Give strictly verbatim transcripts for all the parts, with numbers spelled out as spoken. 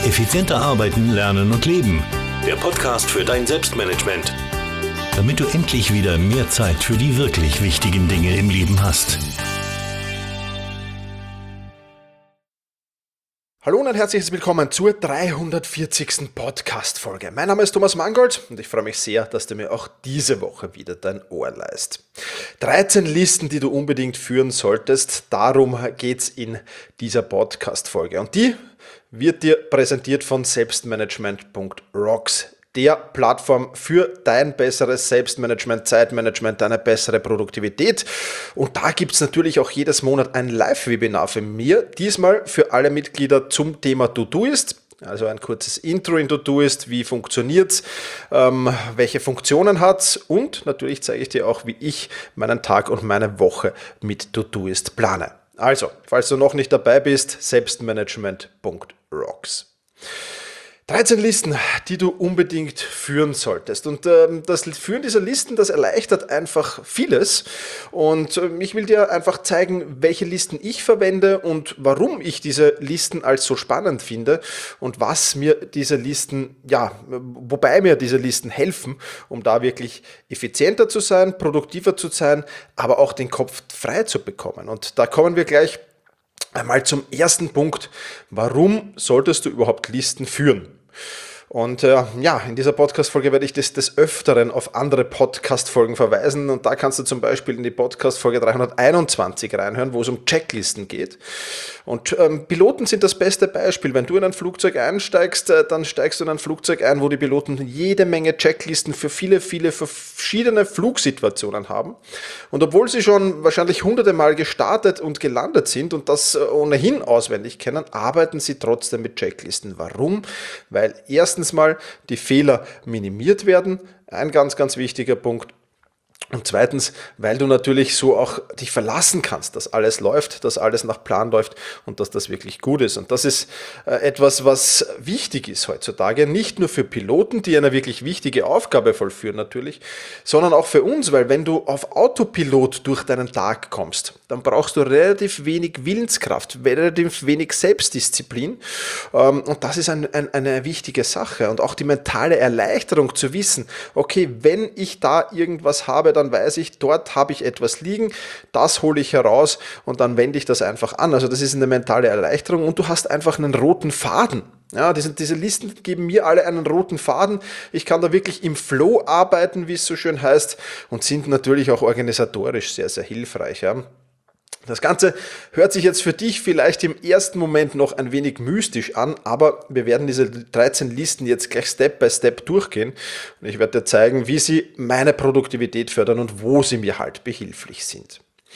Effizienter arbeiten, lernen und leben. Der Podcast für dein Selbstmanagement. Damit du endlich wieder mehr Zeit für die wirklich wichtigen Dinge im Leben hast. Hallo und ein herzliches Willkommen zur dreihundertvierzigsten Podcast-Folge. Mein Name ist Thomas Mangold und ich freue mich sehr, dass du mir auch diese Woche wieder dein Ohr leihst. dreizehn Listen, die du unbedingt führen solltest, darum geht's in dieser Podcast-Folge. Und die wird dir präsentiert von selbstmanagement punkt rocks. Der Plattform für dein besseres Selbstmanagement, Zeitmanagement, deine bessere Produktivität. Und da gibt es natürlich auch jedes Monat ein Live-Webinar von mir, diesmal für alle Mitglieder zum Thema To-Doist. Also ein kurzes Intro in To-Doist, wie funktioniert es, ähm, welche Funktionen hat es und natürlich zeige ich dir auch, wie ich meinen Tag und meine Woche mit To-Doist plane. Also, falls du noch nicht dabei bist, selbstmanagement punkt rocks. dreizehn Listen, die du unbedingt führen solltest. Und ähm, das Führen dieser Listen, das erleichtert einfach vieles. Und ähm, ich will dir einfach zeigen, welche Listen ich verwende und warum ich diese Listen als so spannend finde und was mir diese Listen, ja, wobei mir diese Listen helfen, um da wirklich effizienter zu sein, produktiver zu sein, aber auch den Kopf frei zu bekommen. Und da kommen wir gleich einmal zum ersten Punkt. Warum solltest du überhaupt Listen führen? Und äh, ja, in dieser Podcast-Folge werde ich des, des Öfteren auf andere Podcast-Folgen verweisen und da kannst du zum Beispiel in die Podcast-Folge dreihunderteinundzwanzig reinhören, wo es um Checklisten geht. Und ähm, Piloten sind das beste Beispiel. Wenn du in ein Flugzeug einsteigst, äh, dann steigst du in ein Flugzeug ein, wo die Piloten jede Menge Checklisten für viele, viele verschiedene Flugsituationen haben. Und obwohl sie schon wahrscheinlich hunderte Mal gestartet und gelandet sind und das äh, ohnehin auswendig kennen, arbeiten sie trotzdem mit Checklisten. Warum? Weil erstens mal die Fehler minimiert werden, ein ganz, ganz wichtiger Punkt. Und zweitens, weil du natürlich so auch dich verlassen kannst, dass alles läuft, dass alles nach Plan läuft und dass das wirklich gut ist. Und das ist äh, etwas, was wichtig ist heutzutage, nicht nur für Piloten, die eine wirklich wichtige Aufgabe vollführen natürlich, sondern auch für uns, weil wenn du auf Autopilot durch deinen Tag kommst, dann brauchst du relativ wenig Willenskraft, relativ wenig Selbstdisziplin. Ähm, und das ist ein, ein, eine wichtige Sache. Und auch die mentale Erleichterung zu wissen, okay, wenn ich da irgendwas habe, dann weiß ich, dort habe ich etwas liegen, das hole ich heraus und dann wende ich das einfach an. Also das ist eine mentale Erleichterung und du hast einfach einen roten Faden. Ja, diese, diese Listen geben mir alle einen roten Faden. Ich kann da wirklich im Flow arbeiten, wie es so schön heißt, und sind natürlich auch organisatorisch sehr, sehr hilfreich. Ja. Das Ganze hört sich jetzt für dich vielleicht im ersten Moment noch ein wenig mystisch an, aber wir werden diese dreizehn Listen jetzt gleich Step by Step durchgehen und ich werde dir zeigen, wie sie meine Produktivität fördern und wo sie mir halt behilflich sind.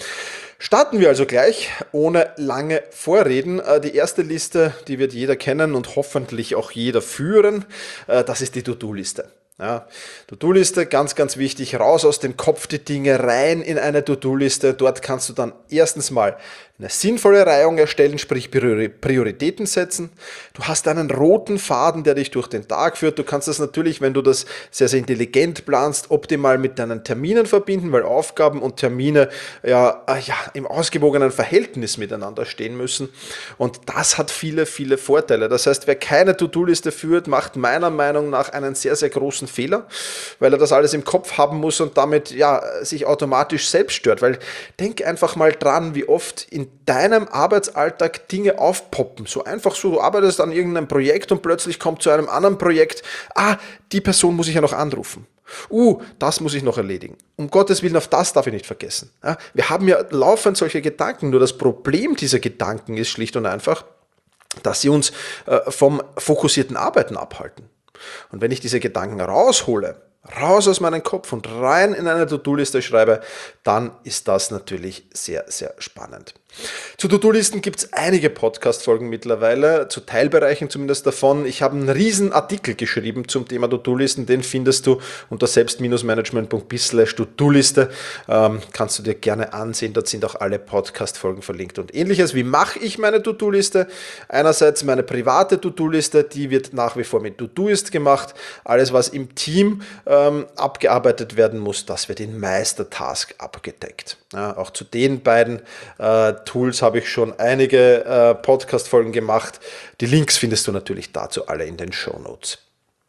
Starten wir also gleich, ohne lange Vorreden. Die erste Liste, die wird jeder kennen und hoffentlich auch jeder führen, das ist die To-Do-Liste. Ja, To-Do-Liste, ganz, ganz wichtig, raus aus dem Kopf die Dinge, rein in eine To-Do-Liste. Dort kannst du dann erstens mal eine sinnvolle Reihung erstellen, sprich Prioritäten setzen. Du hast einen roten Faden, der dich durch den Tag führt. Du kannst das natürlich, wenn du das sehr, sehr intelligent planst, optimal mit deinen Terminen verbinden, weil Aufgaben und Termine ja, ja im ausgewogenen Verhältnis miteinander stehen müssen. Und das hat viele, viele Vorteile. Das heißt, wer keine To-Do-Liste führt, macht meiner Meinung nach einen sehr, sehr großen Fehler, weil er das alles im Kopf haben muss und damit ja sich automatisch selbst stört. Weil denk einfach mal dran, wie oft in deinem Arbeitsalltag Dinge aufpoppen. So einfach so, du arbeitest an irgendeinem Projekt und plötzlich kommt zu einem anderen Projekt, ah, die Person muss ich ja noch anrufen. Uh, das muss ich noch erledigen. Um Gottes Willen, auf das darf ich nicht vergessen. Ja, wir haben ja laufend solche Gedanken, nur das Problem dieser Gedanken ist schlicht und einfach, dass sie uns äh, vom fokussierten Arbeiten abhalten. Und wenn ich diese Gedanken raushole, raus aus meinem Kopf und rein in eine To-Do-Liste schreibe, dann ist das natürlich sehr, sehr spannend. Zu To-Do-Listen gibt es einige Podcast-Folgen mittlerweile, zu Teilbereichen zumindest davon. Ich habe einen riesen Artikel geschrieben zum Thema To-Do-Listen, den findest du unter selbst-management punkt biz slash To-Do-Liste. Ähm, kannst du dir gerne ansehen, dort sind auch alle Podcast-Folgen verlinkt. Und ähnliches, wie mache ich meine To-Do-Liste? Einerseits meine private To-Do-Liste, die wird nach wie vor mit To-Doist gemacht. Alles, was im Team ähm, abgearbeitet werden muss, das wird in Meistertask abgedeckt. Ja, auch zu den beiden äh, Tools habe ich schon einige äh, Podcast-Folgen gemacht. Die Links findest du natürlich dazu alle in den Shownotes.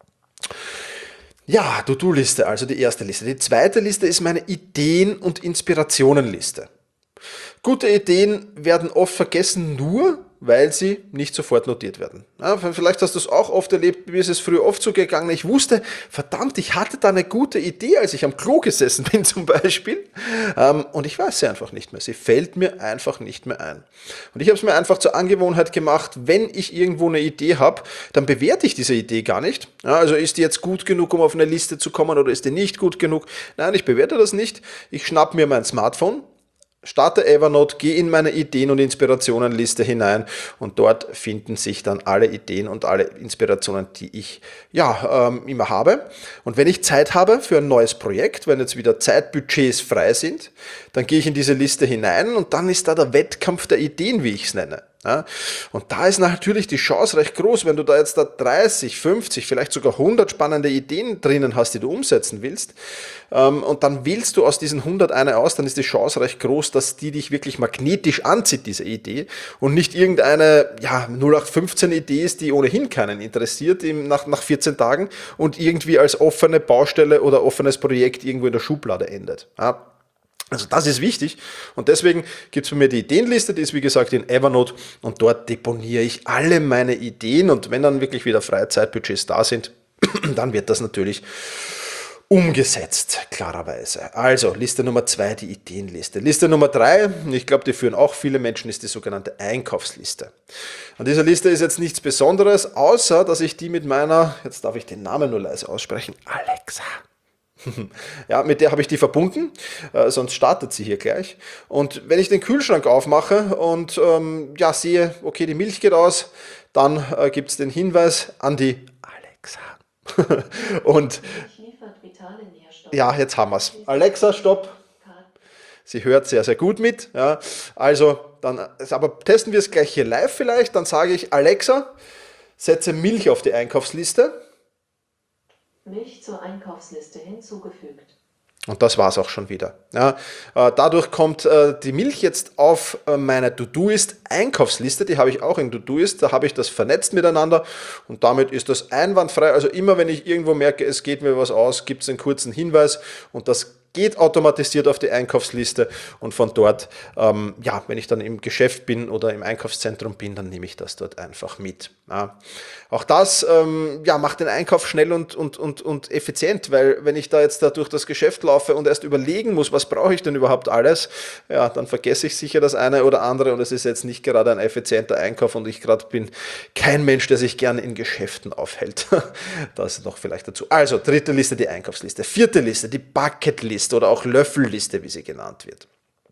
Ja, To-Do-Liste, also die erste Liste. Die zweite Liste ist meine Ideen- und Inspirationenliste. Gute Ideen werden oft vergessen, nur weil sie nicht sofort notiert werden. Ja, vielleicht hast du es auch oft erlebt, mir ist es früher oft so gegangen, ich wusste, verdammt, ich hatte da eine gute Idee, als ich am Klo gesessen bin zum Beispiel, ähm, und ich weiß sie einfach nicht mehr, sie fällt mir einfach nicht mehr ein. Und ich habe es mir einfach zur Angewohnheit gemacht, wenn ich irgendwo eine Idee habe, dann bewerte ich diese Idee gar nicht. Ja, also ist die jetzt gut genug, um auf eine Liste zu kommen, oder ist die nicht gut genug? Nein, ich bewerte das nicht, ich schnapp mir mein Smartphone, starte Evernote, gehe in meine Ideen- und Inspirationenliste hinein und dort finden sich dann alle Ideen und alle Inspirationen, die ich ja ähm, immer habe. Und wenn ich Zeit habe für ein neues Projekt, wenn jetzt wieder Zeitbudgets frei sind, dann gehe ich in diese Liste hinein und dann ist da der Wettkampf der Ideen, wie ich es nenne. Ja, und da ist natürlich die Chance recht groß, wenn du da jetzt da dreißig, fünfzig, vielleicht sogar hundert spannende Ideen drinnen hast, die du umsetzen willst, ähm, und dann wählst du aus diesen hundert eine aus, dann ist die Chance recht groß, dass die dich wirklich magnetisch anzieht, diese Idee, und nicht irgendeine ja, null acht fünfzehn Idee ist, die ohnehin keinen interessiert im, nach, nach vierzehn Tagen und irgendwie als offene Baustelle oder offenes Projekt irgendwo in der Schublade endet. Ja. Also das ist wichtig und deswegen gibt es bei mir die Ideenliste, die ist wie gesagt in Evernote und dort deponiere ich alle meine Ideen und wenn dann wirklich wieder freie Zeitbudgets da sind, dann wird das natürlich umgesetzt, klarerweise. Also Liste Nummer zwei, die Ideenliste. Liste Nummer drei, ich glaube, die führen auch viele Menschen, ist die sogenannte Einkaufsliste. An dieser Liste ist jetzt nichts Besonderes, außer dass ich die mit meiner, jetzt darf ich den Namen nur leise aussprechen, Alexa. Ja, mit der habe ich die verbunden, äh, sonst startet sie hier gleich. Und wenn ich den Kühlschrank aufmache und ähm, ja, sehe, okay, die Milch geht aus, dann äh, gibt es den Hinweis an die Alexa. Und ja, jetzt haben wir es. Alexa, stopp. Sie hört sehr, sehr gut mit. Ja. Also, dann, aber testen wir es gleich hier live vielleicht. Dann sage ich, Alexa, setze Milch auf die Einkaufsliste. Milch zur Einkaufsliste hinzugefügt. Und das war es auch schon wieder. Ja, äh, dadurch kommt äh, die Milch jetzt auf äh, meine To-Do-Ist-Einkaufsliste, die habe ich auch in To-Do-Ist, da habe ich das vernetzt miteinander und damit ist das einwandfrei. Also immer wenn ich irgendwo merke, es geht mir was aus, gibt es einen kurzen Hinweis und das geht automatisiert auf die Einkaufsliste und von dort, ähm, ja, wenn ich dann im Geschäft bin oder im Einkaufszentrum bin, dann nehme ich das dort einfach mit. Ja. Auch das ähm, ja, macht den Einkauf schnell und, und, und, und effizient, weil wenn ich da jetzt da durch das Geschäft laufe und erst überlegen muss, was brauche ich denn überhaupt alles, ja, dann vergesse ich sicher das eine oder andere und es ist jetzt nicht gerade ein effizienter Einkauf und ich gerade bin kein Mensch, der sich gerne in Geschäften aufhält. Das noch vielleicht dazu. Also, dritte Liste, die Einkaufsliste. Vierte Liste, die Bucketliste oder auch Löffelliste, wie sie genannt wird.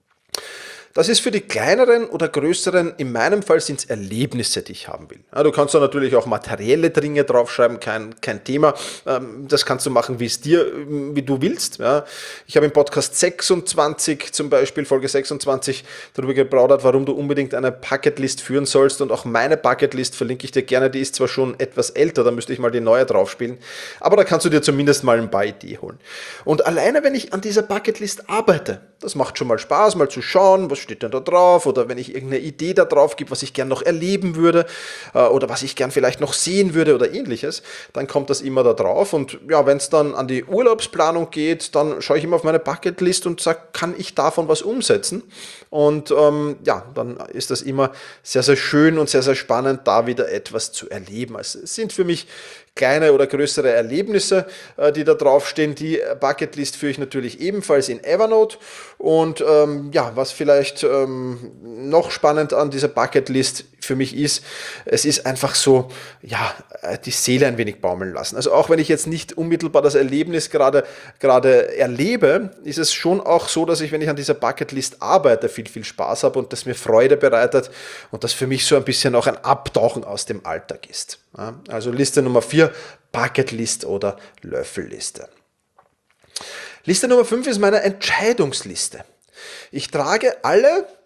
Das ist für die kleineren oder größeren, in meinem Fall sind es Erlebnisse, die ich haben will. Ja, du kannst da natürlich auch materielle Dinge draufschreiben, kein, kein Thema. Das kannst du machen, wie es dir, wie du willst. Ja, ich habe im Podcast sechsundzwanzig zum Beispiel, Folge sechsundzwanzig, darüber geplaudert, warum du unbedingt eine Bucketlist führen sollst und auch meine Bucketlist verlinke ich dir gerne. Die ist zwar schon etwas älter, da müsste ich mal die neue draufspielen, aber da kannst du dir zumindest mal ein paar Ideen holen. Und alleine, wenn ich an dieser Bucketlist arbeite, das macht schon mal Spaß, mal zu schauen, was steht denn da drauf oder wenn ich irgendeine Idee da drauf gebe, was ich gern noch erleben würde äh, oder was ich gern vielleicht noch sehen würde oder ähnliches, dann kommt das immer da drauf und ja, wenn es dann an die Urlaubsplanung geht, dann schaue ich immer auf meine Bucketlist und sage, kann ich davon was umsetzen? Und ähm, ja, dann ist das immer sehr, sehr schön und sehr, sehr spannend, da wieder etwas zu erleben. Also es sind für mich kleine oder größere Erlebnisse, die da draufstehen. Die Bucketlist führe ich natürlich ebenfalls in Evernote. Und ähm, ja, was vielleicht ähm, noch spannend an dieser Bucketlist für mich ist, es ist einfach so, ja, die Seele ein wenig baumeln lassen. Also auch wenn ich jetzt nicht unmittelbar das Erlebnis gerade, gerade erlebe, ist es schon auch so, dass ich, wenn ich an dieser Bucketlist arbeite, viel, viel Spaß habe und das mir Freude bereitet und das für mich so ein bisschen auch ein Abtauchen aus dem Alltag ist. Ja, also Liste Nummer vier, Bucketlist oder Löffelliste. Liste Nummer fünf ist meine Entscheidungsliste. Ich trage alle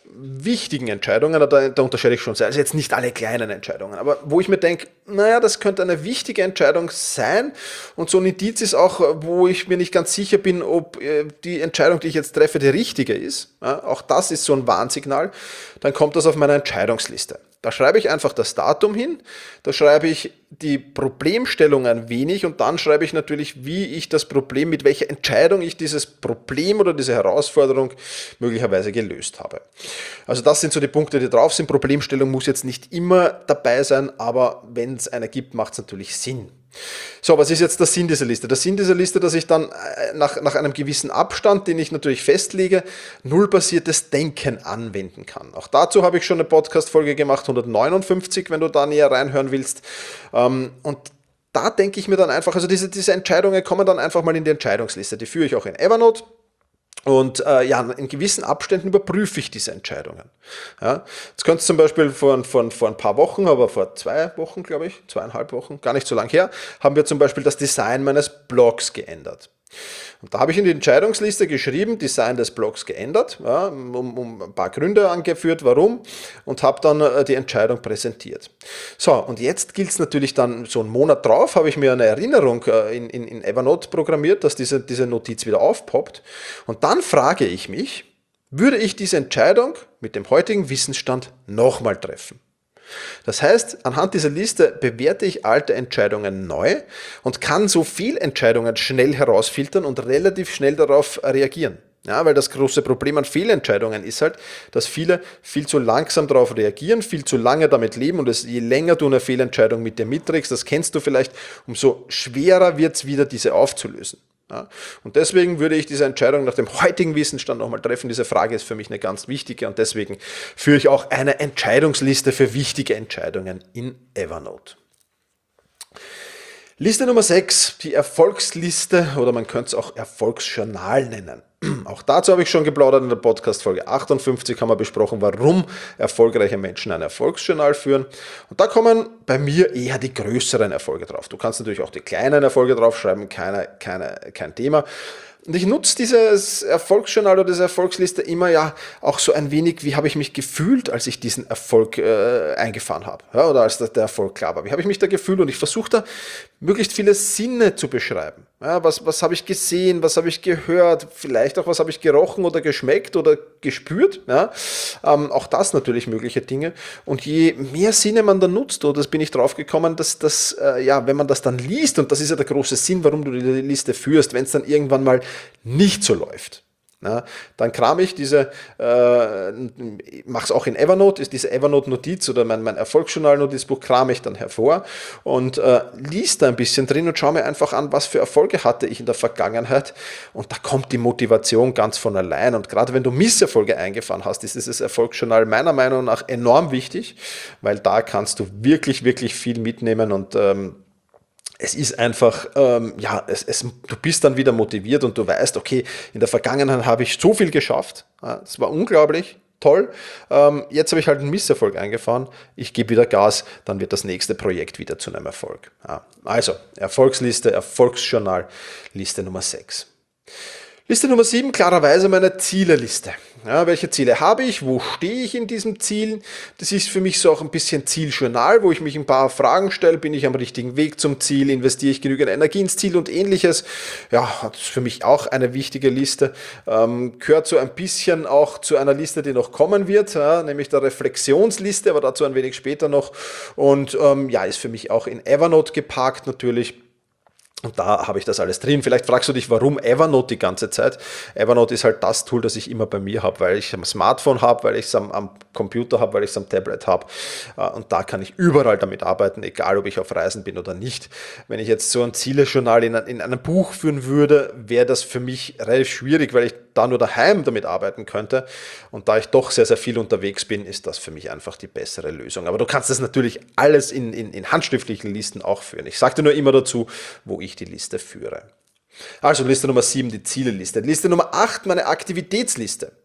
wichtigen Entscheidungen, da, da unterscheide ich schon sehr, also jetzt nicht alle kleinen Entscheidungen, aber wo ich mir denke, naja, das könnte eine wichtige Entscheidung sein und so ein Indiz ist auch, wo ich mir nicht ganz sicher bin, ob äh, die Entscheidung, die ich jetzt treffe, die richtige ist. Ja, auch das ist so ein Warnsignal. Dann kommt das auf meine Entscheidungsliste. Da schreibe ich einfach das Datum hin, da schreibe ich die Problemstellung ein wenig und dann schreibe ich natürlich, wie ich das Problem, mit welcher Entscheidung ich dieses Problem oder diese Herausforderung möglicherweise gelöst habe. Also das sind so die Punkte, die drauf sind. Problemstellung muss jetzt nicht immer dabei sein, aber wenn es eine gibt, macht es natürlich Sinn. So, was ist jetzt der Sinn dieser Liste? Der Sinn dieser Liste, dass ich dann nach, nach einem gewissen Abstand, den ich natürlich festlege, nullbasiertes Denken anwenden kann. Auch dazu habe ich schon eine Podcast-Folge gemacht, hundertneunundfünfzig, wenn du da näher reinhören willst. Und da denke ich mir dann einfach, also diese, diese Entscheidungen kommen dann einfach mal in die Entscheidungsliste. Die führe ich auch in Evernote. Und äh, ja, in gewissen Abständen überprüfe ich diese Entscheidungen. Ja, jetzt könnte es zum Beispiel vor, vor, vor ein paar Wochen, aber vor zwei Wochen, glaube ich, zweieinhalb Wochen, gar nicht so lang her, haben wir zum Beispiel das Design meines Blogs geändert. Und da habe ich in die Entscheidungsliste geschrieben, Design des Blogs geändert, ja, um, um ein paar Gründe angeführt, warum, und habe dann äh, die Entscheidung präsentiert. So, und jetzt gilt es natürlich dann, so einen Monat drauf, habe ich mir eine Erinnerung äh, in, in, in Evernote programmiert, dass diese, diese Notiz wieder aufpoppt. Und dann frage ich mich, würde ich diese Entscheidung mit dem heutigen Wissensstand nochmal treffen? Das heißt, anhand dieser Liste bewerte ich alte Entscheidungen neu und kann so viele Entscheidungen schnell herausfiltern und relativ schnell darauf reagieren. Ja, weil das große Problem an Fehlentscheidungen ist halt, dass viele viel zu langsam darauf reagieren, viel zu lange damit leben und es, je länger du eine Fehlentscheidung mit dir mitträgst, das kennst du vielleicht, umso schwerer wird es wieder, diese aufzulösen. Ja, und deswegen würde ich diese Entscheidung nach dem heutigen Wissensstand nochmal treffen. Diese Frage ist für mich eine ganz wichtige und deswegen führe ich auch eine Entscheidungsliste für wichtige Entscheidungen in Evernote. Liste Nummer sechs, die Erfolgsliste oder man könnte es auch Erfolgsjournal nennen. Auch dazu habe ich schon geplaudert in der Podcast-Folge achtundfünfzig, haben wir besprochen, warum erfolgreiche Menschen ein Erfolgsjournal führen. Und da kommen bei mir eher die größeren Erfolge drauf. Du kannst natürlich auch die kleinen Erfolge draufschreiben, keine, keine, kein Thema. Und ich nutze dieses Erfolgsjournal oder diese Erfolgsliste immer ja auch so ein wenig, wie habe ich mich gefühlt, als ich diesen Erfolg äh, eingefahren habe, ja, oder als der, der Erfolg klar war. Wie habe ich mich da gefühlt? Und ich versuche da möglichst viele Sinne zu beschreiben. Ja, was, was habe ich gesehen, was habe ich gehört, vielleicht auch was habe ich gerochen oder geschmeckt oder gespürt. Ja? Ähm, auch das natürlich mögliche Dinge. Und je mehr Sinne man dann nutzt, oder das bin ich drauf gekommen, dass das, äh, ja, wenn man das dann liest, und das ist ja der große Sinn, warum du die Liste führst, wenn es dann irgendwann mal nicht so läuft. Na, dann kram ich diese, äh, mache es auch in Evernote, ist diese Evernote-Notiz oder mein, mein Erfolgsjournal-Notizbuch kram ich dann hervor und äh, lies da ein bisschen drin und schaue mir einfach an, was für Erfolge hatte ich in der Vergangenheit und da kommt die Motivation ganz von allein und gerade wenn du Misserfolge eingefahren hast, ist dieses Erfolgsjournal meiner Meinung nach enorm wichtig, weil da kannst du wirklich, wirklich viel mitnehmen und ähm, es ist einfach, ähm, ja, es, es, du bist dann wieder motiviert und du weißt, okay, in der Vergangenheit habe ich so viel geschafft. Das war unglaublich, toll. Ähm, jetzt habe ich halt einen Misserfolg eingefahren. Ich gebe wieder Gas, dann wird das nächste Projekt wieder zu einem Erfolg. Ja, also, Erfolgsliste, Erfolgsjournal, Liste Nummer sechs. Liste Nummer sieben, klarerweise meine Zieleliste. Ja, welche Ziele habe ich? Wo stehe ich in diesem Ziel? Das ist für mich so auch ein bisschen Zieljournal, wo ich mich ein paar Fragen stelle. Bin ich am richtigen Weg zum Ziel? Investiere ich genügend Energie ins Ziel und ähnliches? Ja, das ist für mich auch eine wichtige Liste. Ähm, gehört so ein bisschen auch zu einer Liste, die noch kommen wird, ja, nämlich der Reflexionsliste, aber dazu ein wenig später noch. Und ähm, ja, ist für mich auch in Evernote geparkt natürlich. Und da habe ich das alles drin. Vielleicht fragst du dich, warum Evernote die ganze Zeit? Evernote ist halt das Tool, das ich immer bei mir habe, weil ich am Smartphone habe, weil ich es am, am Computer habe, weil ich es am Tablet habe. Und da kann ich überall damit arbeiten, egal ob ich auf Reisen bin oder nicht. Wenn ich jetzt so ein Zielejournal in, in einem Buch führen würde, wäre das für mich relativ schwierig, weil ich da nur daheim damit arbeiten könnte. Und da ich doch sehr, sehr viel unterwegs bin, ist das für mich einfach die bessere Lösung. Aber du kannst das natürlich alles in, in, in handschriftlichen Listen auch führen. Ich sage dir nur immer dazu, wo ich die Liste führe. Also Liste Nummer sieben, die Zieleliste. Liste Nummer acht, meine Aktivitätsliste.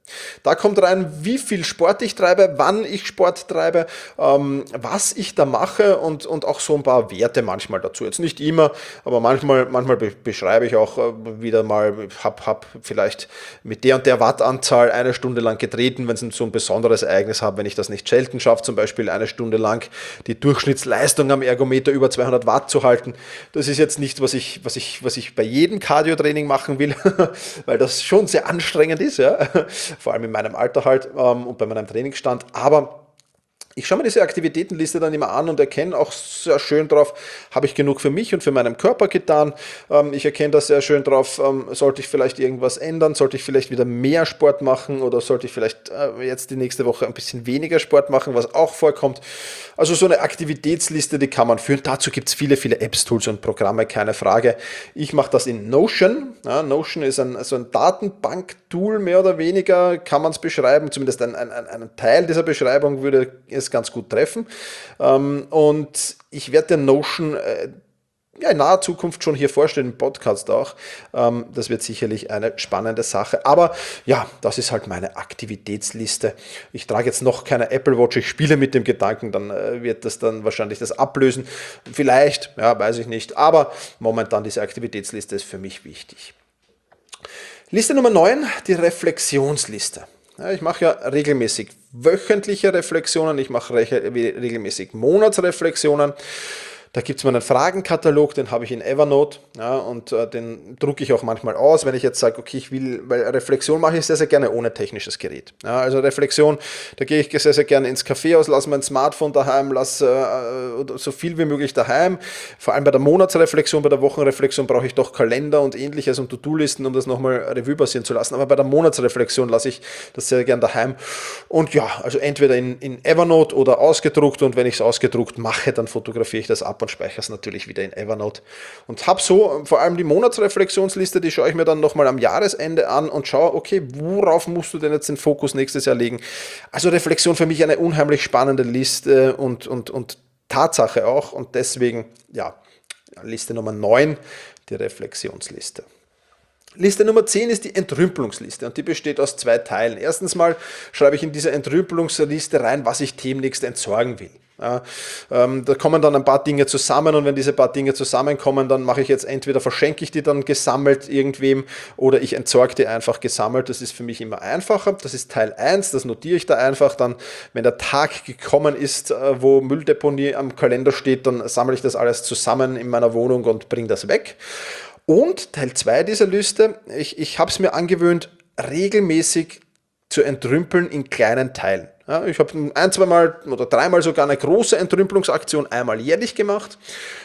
Da kommt rein, wie viel Sport ich treibe, wann ich Sport treibe, ähm, was ich da mache und, und auch so ein paar Werte manchmal dazu. Jetzt nicht immer, aber manchmal, manchmal be- beschreibe ich auch äh, wieder mal, hab, hab vielleicht mit der und der Wattanzahl eine Stunde lang getreten, wenn es so ein besonderes Ereignis habe, wenn ich das nicht selten schaffe, zum Beispiel eine Stunde lang die Durchschnittsleistung am Ergometer über zweihundert Watt zu halten. Das ist jetzt nicht, was ich, was ich, was ich bei jedem Cardio-Training machen will, weil das schon sehr anstrengend ist, ja. Vor allem in meinem Alter halt ähm, und bei meinem Trainingsstand, aber ich schaue mir diese Aktivitätenliste dann immer an und erkenne auch sehr schön drauf, habe ich genug für mich und für meinen Körper getan. Ähm, ich erkenne da sehr schön drauf, ähm, sollte ich vielleicht irgendwas ändern, sollte ich vielleicht wieder mehr Sport machen oder sollte ich vielleicht äh, jetzt die nächste Woche ein bisschen weniger Sport machen, was auch vorkommt. Also so eine Aktivitätsliste, die kann man führen. Dazu gibt es viele, viele Apps, Tools und Programme, keine Frage. Ich mache das in Notion. Ja, Notion ist ein, so ein Datenbank-Tool, mehr oder weniger, kann man es beschreiben. Zumindest ein, ein, ein Teil dieser Beschreibung würde es ganz gut treffen. Ähm, und ich werde der Notion äh, ja, in naher Zukunft schon hier vorstellen, im Podcast auch. Ähm, das wird sicherlich eine spannende Sache. Aber ja, das ist halt meine Aktivitätsliste. Ich trage jetzt noch keine Apple Watch, ich spiele mit dem Gedanken, dann äh, wird das dann wahrscheinlich das ablösen. Vielleicht, ja, weiß ich nicht. Aber momentan diese Aktivitätsliste ist für mich wichtig. Liste Nummer neun, die Reflexionsliste. Ja, ich mache ja regelmäßig wöchentliche Reflexionen, ich mache re- regelmäßig Monatsreflexionen. Da gibt es meinen Fragenkatalog, den habe ich in Evernote, ja, und äh, den drucke ich auch manchmal aus, wenn ich jetzt sage, okay, ich will, weil Reflexion mache ich sehr, sehr gerne ohne technisches Gerät. Ja, also Reflexion, da gehe ich sehr, sehr gerne ins Café aus, lasse mein Smartphone daheim, lasse äh, so viel wie möglich daheim. Vor allem bei der Monatsreflexion, bei der Wochenreflexion brauche ich doch Kalender und ähnliches und To-Do-Listen, um das nochmal Revue passieren zu lassen. Aber bei der Monatsreflexion lasse ich das sehr gerne daheim. Und ja, also entweder in, in Evernote oder ausgedruckt, und wenn ich es ausgedruckt mache, dann fotografiere ich das ab und speichere es natürlich wieder in Evernote. Und habe so vor allem die Monatsreflexionsliste, die schaue ich mir dann nochmal am Jahresende an und schaue, okay, worauf musst du denn jetzt den Fokus nächstes Jahr legen? Also Reflexion für mich eine unheimlich spannende Liste und, und, und Tatsache auch. Und deswegen, ja, Liste Nummer neun, die Reflexionsliste. Liste Nummer zehn ist die Entrümpelungsliste und die besteht aus zwei Teilen. Erstens mal schreibe ich in diese Entrümpelungsliste rein, was ich demnächst entsorgen will. Ja, ähm, da kommen dann ein paar Dinge zusammen und wenn diese paar Dinge zusammenkommen, dann mache ich jetzt entweder verschenke ich die dann gesammelt irgendwem oder ich entsorge die einfach gesammelt. Das ist für mich immer einfacher. Das ist Teil eins, das notiere ich da einfach. Dann, wenn der Tag gekommen ist, äh, wo Mülldeponie am Kalender steht, dann sammle ich das alles zusammen in meiner Wohnung und bringe das weg. Und Teil zwei dieser Liste, ich, ich habe es mir angewöhnt, regelmäßig zu entrümpeln in kleinen Teilen. Ja, ich habe ein, zweimal oder dreimal sogar eine große Entrümpelungsaktion einmal jährlich gemacht.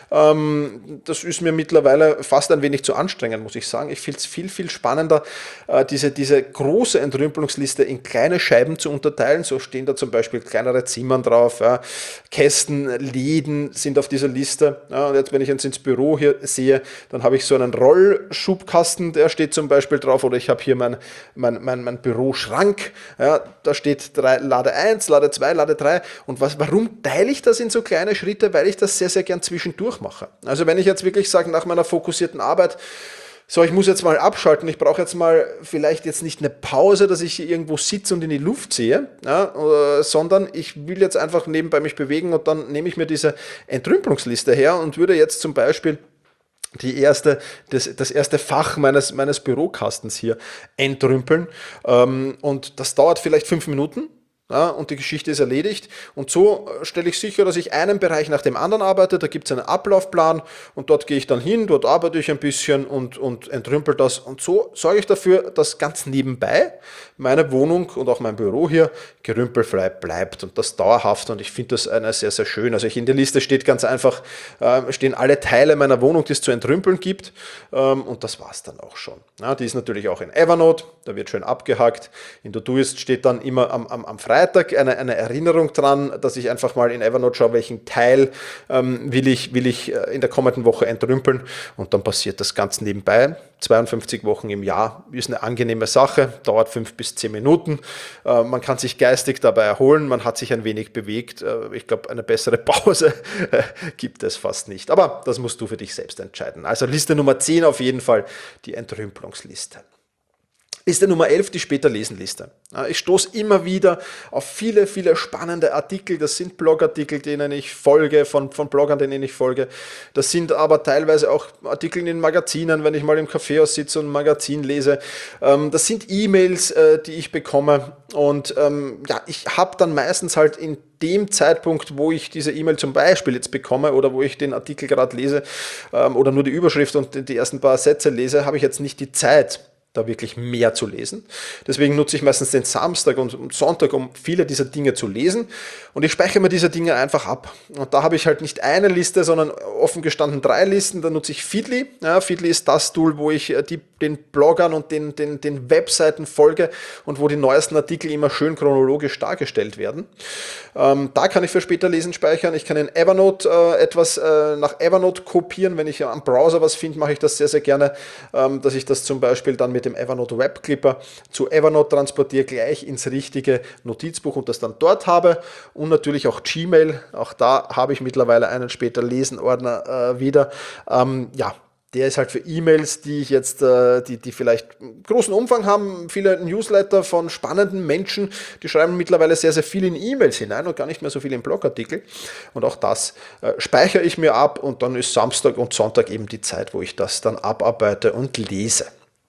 Ähm, das ist mir mittlerweile fast ein wenig zu anstrengend, muss ich sagen. Ich finde es viel, viel spannender, äh, diese, diese große Entrümpelungsliste in kleine Scheiben zu unterteilen. So stehen da zum Beispiel kleinere Zimmern drauf, ja. Kästen, Läden sind auf dieser Liste. Ja, und jetzt, wenn ich jetzt ins Büro hier sehe, dann habe ich so einen Rollschubkasten, der steht zum Beispiel drauf. Oder ich habe hier mein, mein, mein, mein Büroschrank. Ja, da steht drei, Lade eins, Lade zwei, Lade drei. Und was, warum teile ich das in so kleine Schritte? Weil ich das sehr, sehr gern zwischendurch mache. Also wenn ich jetzt wirklich sage, nach meiner fokussierten Arbeit, so, ich muss jetzt mal abschalten, ich brauche jetzt mal vielleicht jetzt nicht eine Pause, dass ich irgendwo sitze und in die Luft sehe, ja, sondern ich will jetzt einfach nebenbei mich bewegen und dann nehme ich mir diese Entrümpelungsliste her und würde jetzt zum Beispiel die erste, das, das erste Fach meines, meines Bürokastens hier entrümpeln. Ähm, und das dauert vielleicht fünf Minuten. Ja, und die Geschichte ist erledigt. Und so stelle ich sicher, dass ich einen Bereich nach dem anderen arbeite. Da gibt es einen Ablaufplan und dort gehe ich dann hin, dort arbeite ich ein bisschen und, und entrümpel das. Und so sorge ich dafür, dass ganz nebenbei meine Wohnung und auch mein Büro hier gerümpelfrei bleibt und das dauerhaft. Und ich finde das eine sehr, sehr schön. Also ich, in der Liste steht ganz einfach, äh, stehen alle Teile meiner Wohnung, die es zu entrümpeln gibt. Ähm, und das war es dann auch schon. Ja, die ist natürlich auch in Evernote, da wird schön abgehakt. In Todoist steht dann immer am, am, am Freitag eine, eine Erinnerung dran, dass ich einfach mal in Evernote schaue, welchen Teil ähm, will ich, will ich in der kommenden Woche entrümpeln und dann passiert das ganz nebenbei. zweiundfünfzig Wochen im Jahr ist eine angenehme Sache, dauert fünf bis zehn Minuten. Äh, man kann sich geistig dabei erholen, man hat sich ein wenig bewegt. Äh, ich glaube, eine bessere Pause äh, gibt es fast nicht. Aber das musst du für dich selbst entscheiden. Also Liste Nummer zehn auf jeden Fall, die Entrümpelungsliste. Liste Nummer elf, die Später-Lesen-Liste. Ich stoße immer wieder auf viele, viele spannende Artikel. Das sind Blogartikel, denen ich folge, von, von Bloggern, denen ich folge. Das sind aber teilweise auch Artikel in Magazinen, wenn ich mal im Kaffeehaus sitze und ein Magazin lese. Das sind E-Mails, die ich bekomme. Und ja, ich habe dann meistens halt in dem Zeitpunkt, wo ich diese E-Mail zum Beispiel jetzt bekomme oder wo ich den Artikel gerade lese oder nur die Überschrift und die ersten paar Sätze lese, habe ich jetzt nicht die Zeit, da wirklich mehr zu lesen. Deswegen nutze ich meistens den Samstag und Sonntag, um viele dieser Dinge zu lesen. Und ich speichere mir diese Dinge einfach ab. Und da habe ich halt nicht eine Liste, sondern offen gestanden drei Listen. Da nutze ich Feedly. Ja, Feedly ist das Tool, wo ich die, den Bloggern und den, den, den Webseiten folge und wo die neuesten Artikel immer schön chronologisch dargestellt werden. Ähm, da kann ich für später lesen speichern. Ich kann in Evernote äh, etwas äh, nach Evernote kopieren. Wenn ich am Browser was finde, mache ich das sehr, sehr gerne, ähm, dass ich das zum Beispiel dann mit dem Evernote Web Clipper zu Evernote transportiere, gleich ins richtige Notizbuch und das dann dort habe. Und natürlich auch Gmail, auch da habe ich mittlerweile einen später Lesen-Ordner äh, wieder. Ähm, ja, der ist halt für E-Mails, die ich jetzt, äh, die, die vielleicht großen Umfang haben, viele Newsletter von spannenden Menschen, die schreiben mittlerweile sehr, sehr viel in E-Mails hinein und gar nicht mehr so viel in Blogartikel. Und auch das äh, speichere ich mir ab und dann ist Samstag und Sonntag eben die Zeit, wo ich das dann abarbeite und lese.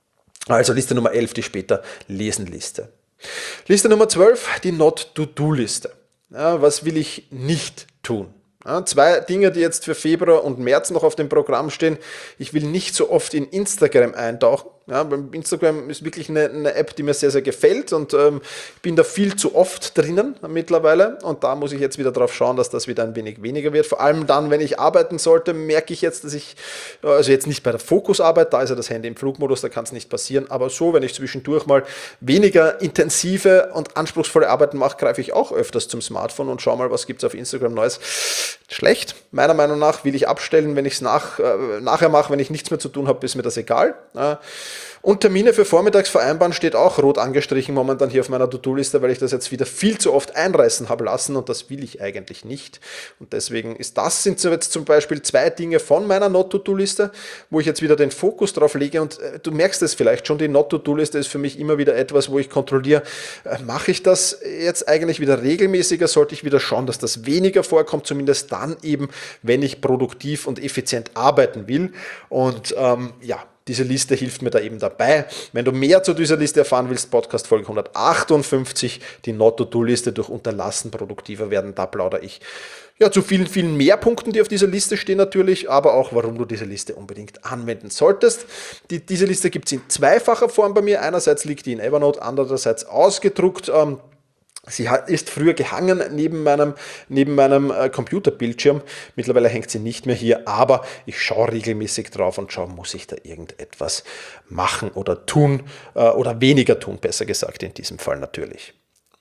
Also Liste Nummer elf, die später Lesen-Liste. Liste Nummer zwölf, die Not-to-Do-Liste. Ja, was will ich nicht tun? Ja, zwei Dinge, die jetzt für Februar und März noch auf dem Programm stehen. Ich will nicht so oft in Instagram eintauchen. Ja, Instagram ist wirklich eine, eine App, die mir sehr, sehr gefällt und ähm, ich bin da viel zu oft drinnen mittlerweile und da muss ich jetzt wieder drauf schauen, dass das wieder ein wenig weniger wird. Vor allem dann, wenn ich arbeiten sollte, merke ich jetzt, dass ich, also jetzt nicht bei der Fokusarbeit, da ist ja das Handy im Flugmodus, da kann es nicht passieren, aber so, wenn ich zwischendurch mal weniger intensive und anspruchsvolle Arbeiten mache, greife ich auch öfters zum Smartphone und schaue mal, was gibt es auf Instagram Neues. Schlecht, meiner Meinung nach, will ich abstellen, wenn ich es nach, äh, nachher mache, wenn ich nichts mehr zu tun habe, ist mir das egal. Äh, Und Termine für vormittags vereinbaren steht auch rot angestrichen momentan hier auf meiner To-Do-Liste, weil ich das jetzt wieder viel zu oft einreißen habe lassen und das will ich eigentlich nicht. Und deswegen ist das, sind so jetzt zum Beispiel zwei Dinge von meiner Not-To-Do-Liste, wo ich jetzt wieder den Fokus drauf lege und äh, du merkst es vielleicht schon, die Not-To-Do-Liste ist für mich immer wieder etwas, wo ich kontrolliere, äh, mache ich das jetzt eigentlich wieder regelmäßiger, sollte ich wieder schauen, dass das weniger vorkommt, zumindest dann eben, wenn ich produktiv und effizient arbeiten will und ähm, ja, diese Liste hilft mir da eben dabei. Wenn du mehr zu dieser Liste erfahren willst, Podcast Folge hundertachtundfünfzig, die Not-to-Do-Liste durch Unterlassen produktiver werden, da plaudere ich ja zu vielen, vielen mehr Punkten, die auf dieser Liste stehen natürlich, aber auch, warum du diese Liste unbedingt anwenden solltest. Die, diese Liste gibt es in zweifacher Form bei mir. Einerseits liegt die in Evernote, andererseits ausgedruckt. Ähm, Sie ist früher gehangen neben meinem, neben meinem äh, Computerbildschirm. Mittlerweile hängt sie nicht mehr hier, aber ich schaue regelmäßig drauf und schaue, muss ich da irgendetwas machen oder tun äh, oder weniger tun, besser gesagt in diesem Fall natürlich.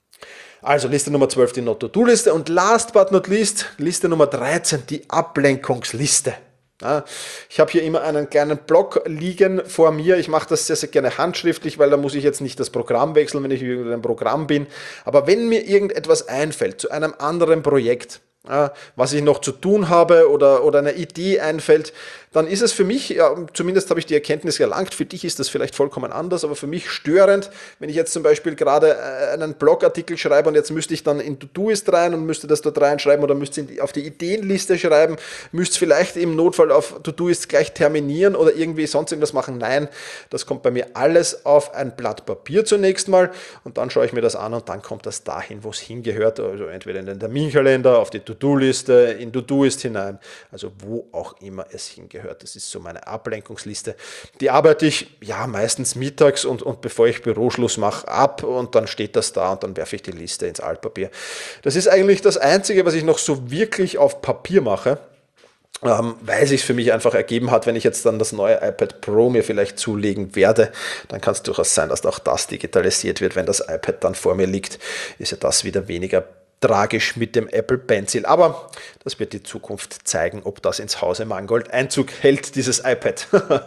Also Liste Nummer zwölf, die Not-to-Do-Liste und last but not least, Liste Nummer dreizehn, die Ablenkungsliste. Ja, ich habe hier immer einen kleinen Block liegen vor mir. Ich mache das sehr, sehr gerne handschriftlich, weil da muss ich jetzt nicht das Programm wechseln, wenn ich in irgendeinem Programm bin. Aber wenn mir irgendetwas einfällt zu einem anderen Projekt, ja, was ich noch zu tun habe oder, oder eine Idee einfällt, dann ist es für mich, ja, zumindest habe ich die Erkenntnis erlangt, für dich ist das vielleicht vollkommen anders, aber für mich störend, wenn ich jetzt zum Beispiel gerade einen Blogartikel schreibe und jetzt müsste ich dann in To-Do-Ist rein und müsste das dort reinschreiben oder müsste es auf die Ideenliste schreiben, müsste es vielleicht im Notfall auf To-Do-Ist gleich terminieren oder irgendwie sonst irgendwas machen. Nein, das kommt bei mir alles auf ein Blatt Papier zunächst mal und dann schaue ich mir das an und dann kommt das dahin, wo es hingehört, also entweder in den Terminkalender, auf die To-Do-Liste, in To-Do-Ist hinein, also wo auch immer es hingehört. Das ist so meine Ablenkungsliste. Die arbeite ich ja meistens mittags und, und bevor ich Büroschluss mache, ab und dann steht das da und dann werfe ich die Liste ins Altpapier. Das ist eigentlich das Einzige, was ich noch so wirklich auf Papier mache, ähm, weil es sich für mich einfach ergeben hat, wenn ich jetzt dann das neue iPad Pro mir vielleicht zulegen werde, dann kann es durchaus sein, dass auch das digitalisiert wird. Wenn das iPad dann vor mir liegt, ist ja das wieder weniger tragisch mit dem Apple Pencil, aber das wird die Zukunft zeigen, ob das ins Hause Mangold Einzug hält, dieses iPad.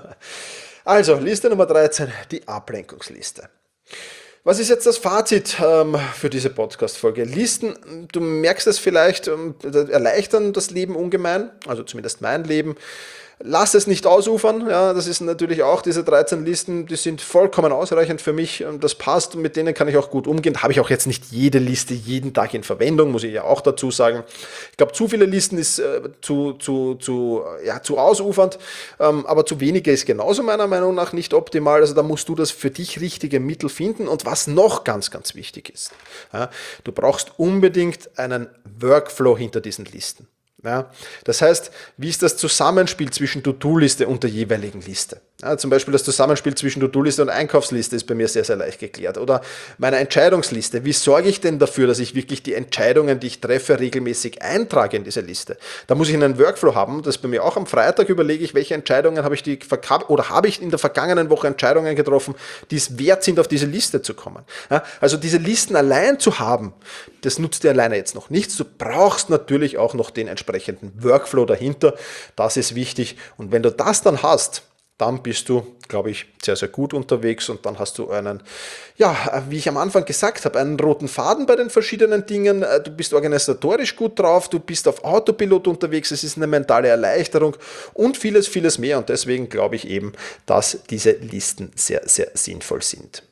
Also, Liste Nummer dreizehn, die Ablenkungsliste. Was ist jetzt das Fazit ähm, für diese Podcast-Folge? Listen, du merkst es vielleicht, ähm, erleichtern das Leben ungemein, also zumindest mein Leben. lass es nicht ausufern. Ja, das ist natürlich auch, diese dreizehn Listen, die sind vollkommen ausreichend für mich. Das passt, mit denen kann ich auch gut umgehen. Habe ich auch jetzt nicht jede Liste jeden Tag in Verwendung, muss ich ja auch dazu sagen. Ich glaube, zu viele Listen ist äh, zu, zu, zu, ja, zu ausufernd, ähm, aber zu wenige ist genauso meiner Meinung nach nicht optimal. Also da musst du das für dich richtige Mittel finden. Und was noch ganz, ganz wichtig ist, ja, du brauchst unbedingt einen Workflow hinter diesen Listen. Ja, das heißt, wie ist das Zusammenspiel zwischen To-Do-Liste und der jeweiligen Liste? Ja, zum Beispiel das Zusammenspiel zwischen To-Do-Liste und Einkaufsliste ist bei mir sehr, sehr leicht geklärt. Oder meine Entscheidungsliste. Wie sorge ich denn dafür, dass ich wirklich die Entscheidungen, die ich treffe, regelmäßig eintrage in diese Liste? Da muss ich einen Workflow haben. Das ist bei mir auch am Freitag, überlege ich, welche Entscheidungen habe ich die oder habe ich in der vergangenen Woche Entscheidungen getroffen, die es wert sind, auf diese Liste zu kommen. Ja, also diese Listen allein zu haben, das nutzt dir alleine jetzt noch nichts. Du brauchst natürlich auch noch den entsprechenden Workflow dahinter. Das ist wichtig. Und wenn du das dann hast, dann bist du, glaube ich, sehr, sehr gut unterwegs und dann hast du einen, ja, wie ich am Anfang gesagt habe, einen roten Faden bei den verschiedenen Dingen. Du bist organisatorisch gut drauf, du bist auf Autopilot unterwegs, es ist eine mentale Erleichterung und vieles, vieles mehr. Und deswegen glaube ich eben, dass diese Listen sehr, sehr sinnvoll sind.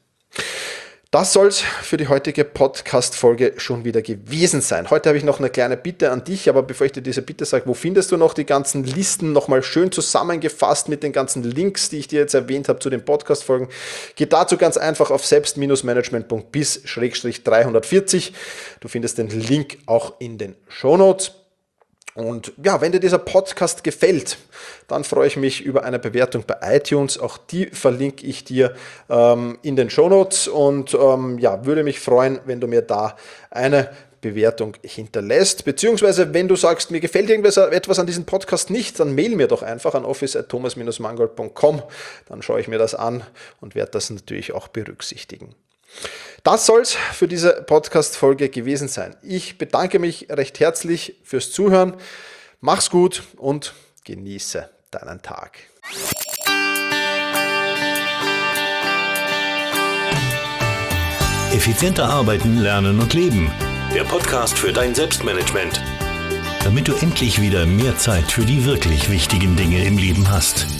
Das soll es für die heutige Podcast-Folge schon wieder gewesen sein. Heute habe ich noch eine kleine Bitte an dich, aber bevor ich dir diese Bitte sage, wo findest du noch die ganzen Listen nochmal schön zusammengefasst mit den ganzen Links, die ich dir jetzt erwähnt habe zu den Podcast-Folgen? Geh dazu ganz einfach auf selbst management punkt biz Schrägstrich dreihundertvierzig. Du findest den Link auch in den Shownotes. Und ja, wenn dir dieser Podcast gefällt, dann freue ich mich über eine Bewertung bei iTunes. Auch die verlinke ich dir ähm, in den Shownotes und ähm, ja, würde mich freuen, wenn du mir da eine Bewertung hinterlässt. Beziehungsweise, wenn du sagst, mir gefällt irgendwas etwas an diesem Podcast nicht, dann mail mir doch einfach an office at thomas dash mangold punkt com. Dann schaue ich mir das an und werde das natürlich auch berücksichtigen. Das soll es für diese Podcast-Folge gewesen sein. Ich bedanke mich recht herzlich fürs Zuhören. Mach's gut und genieße deinen Tag. Effizienter arbeiten, lernen und leben. Der Podcast für dein Selbstmanagement. Damit du endlich wieder mehr Zeit für die wirklich wichtigen Dinge im Leben hast.